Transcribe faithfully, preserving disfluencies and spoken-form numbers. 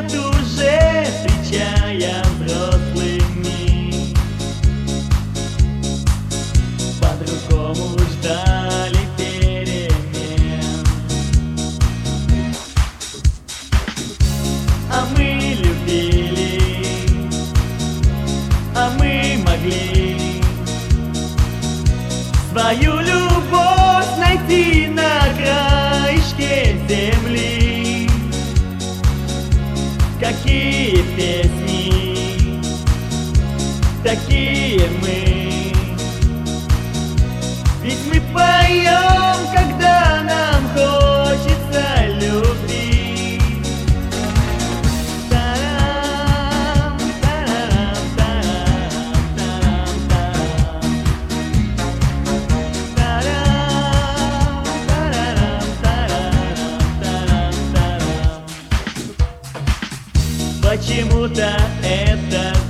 лет уже встречая взрослыми, по-другому ждали перемен. А мы любили, а мы могли свою любовь найти на краешке земли. Какие песни, такие мы, ведь мы поем, когда нам хочется любви. Тарам, тарам, тарам, тарам, тарам, тарам, тарам, тарам. Почему-то это